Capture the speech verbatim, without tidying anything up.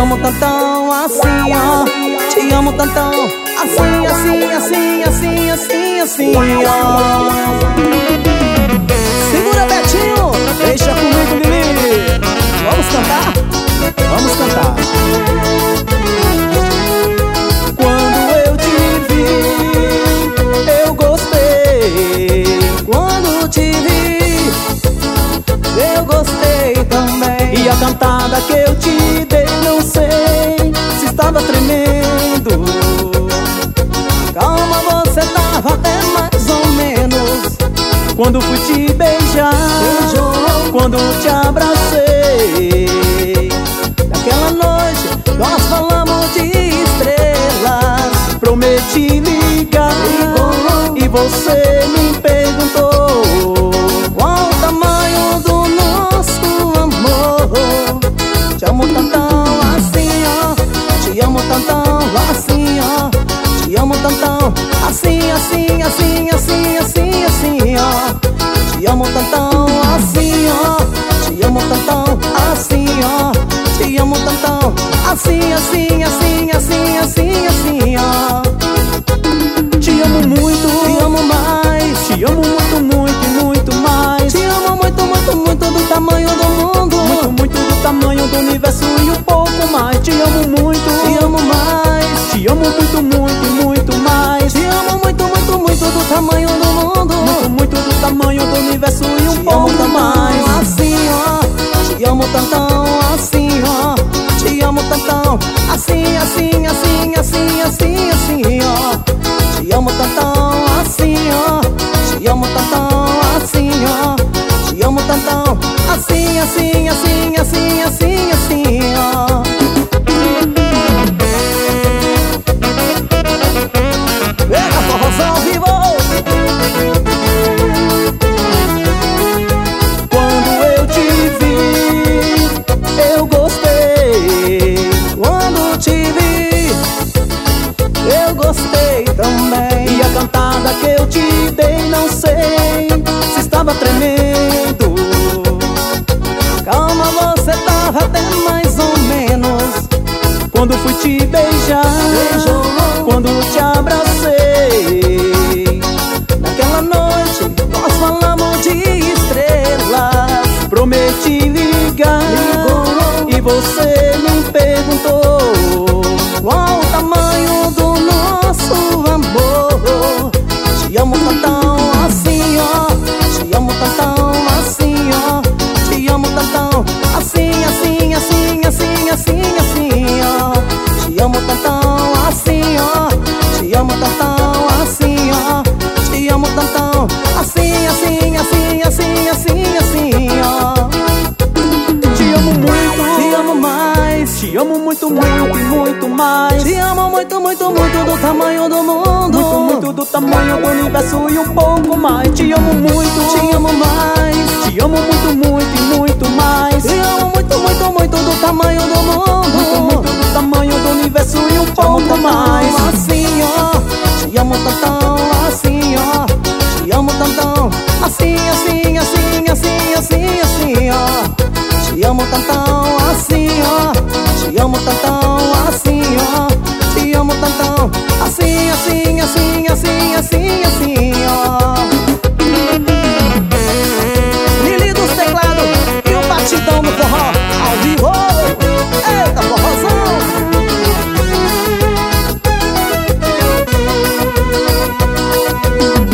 amo tantão assim, ó. Te amo tantão assim, assim, assim, assim, assim, assim, ó. Segura, Betinho, deixa comigo, Lili. Vamos cantar? Vamos cantar. Quando eu te vi, eu gostei. Quando te vi, eu gostei também. E a cantada que eu te dei, não sei se estava tremendo. Calma, você tava até mais ou menos. Quando fui te beijar, beijou. Quando te abracei, naquela noite nós falamos de estrelas. Prometi ligar, ligou, e você me perguntou qual o tamanho do nosso amor. Te amo tantão assim, ó. Te amo tantão assim, ó. Te amo tantão assim, assim, assim, assim, assim, assim, ó. Te amo tantão assim, ó. Te amo tantão assim, ó. Te amo tantão assim, assim, assim, assim, assim, assim, ó. Te amo muito, te amo mais. Te amo muito, muito, muito mais. Te amo muito, muito, muito do tamanho do mundo. Muito, muito do tamanho do universo e um pouco mais. Te amo muito, te amo mais. Te amo muito, muito, muito mais. Te amo muito, muito, muito do tamanho do mundo. Muito, muito do tamanho do universo e um te pouco mais. Assim, ó. Te amo tantão assim, ó. Te amo tantão assim, assim, assim, assim, assim, assim, ó. Te amo tantão assim, ó. Te amo tantão assim, ó. Te amo tantão assim, assim, assim, assim, assim, assim, ó. Pega forrozão vivo. Quando eu te vi, eu gostei. Quando te vi, eu gostei também. E a cantada que eu te dei, não sei se estava tremendo. Calma, você tava até mais ou menos. Quando fui te beijar, beijou. Quando te abracei, naquela noite nós falamos de estrelas. Prometi ligar, ligou, e você me perguntou qual o tamanho do nosso amor. Te amo tantão assim, ó. Te amo tantão assim, ó. Te amo tantão assim, assim, assim, assim, assim, assim, ó. Te amo tantão assim, ó. Te amo tantão assim, ó. Te amo tantão assim, assim, assim, assim, assim, assim, ó. Te amo muito, te amo mais. Te amo muito, muito, muito mais. Te amo muito, muito, muito do tamanho do mundo. Muito, muito do tamanho do universo e um pouco mais. Te amo muito, te amo mais. Te amo muito, muito e muito mais. Te amo muito, muito, muito do tamanho do mundo. Muito, muito do tamanho do universo e um pouco mais. Assim, ó. Te amo tantão assim, ó. Te amo tantão assim, assim, assim, assim, assim, assim, ó. Te amo tantão assim, ó. Te amo tantão assim, ó. Te amo tantão assim, assim, assim,